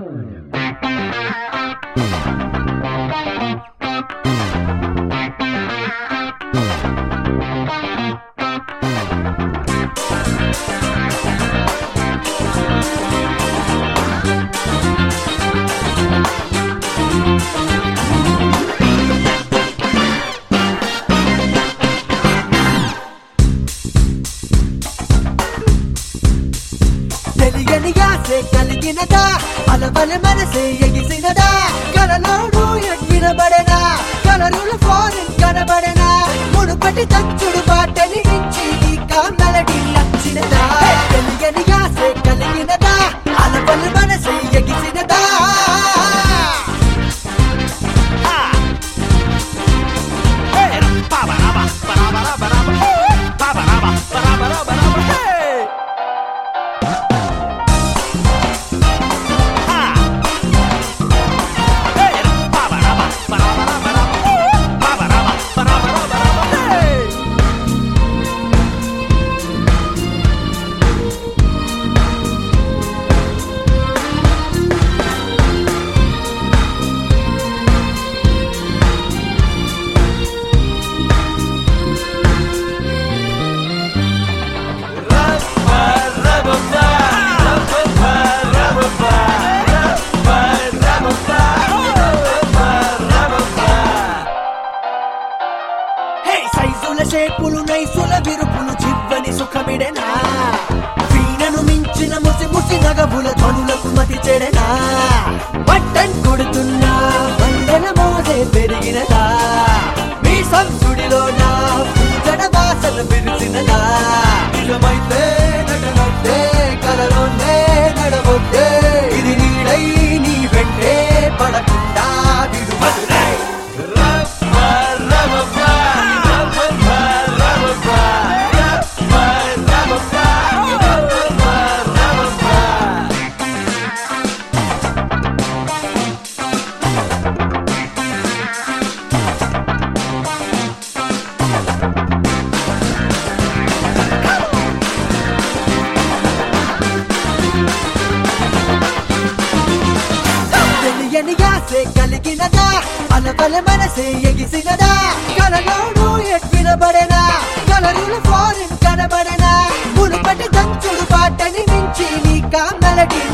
తెలియని ఆసే కలిగినదా అలవల మనసే ఎగిసినదా కలలోడు వినబడనా కలరుల ఫోన్ కనబడనా మునుపటి తంచుడు బాటని నుంచి నీకా మెలడీ నచ్చినదా తెలియని ఆసే కలిగినదా అలవల మనసే ఎగిసినదా సైజుల షేపులు నైసుల విరుపులు చివ్వని సుఖమిడెనా వీణను మించిన ముసి ముసి నగబుల ధ్వనులకు మతి చెడెనా బట్టన్ కొడుతున్నా వందల మోదే పెరిగినదా మీ సంసుడిలో నా పూజడ వాసన విరిసినదా నిజమైతే నటనొద్దే కలలోనే నడవొద్దే ఇది నీడై నీ వెంటే పడకుండా విడువదులే తెలియని ఆసే కలిగినదా అలవల మనసే ఎగిసినదా కలలోడు వినబడనా కలరుల ఫోన్ కనబడనా మునుపటి దంచుడు బాటని మించి నీకా మెలడీ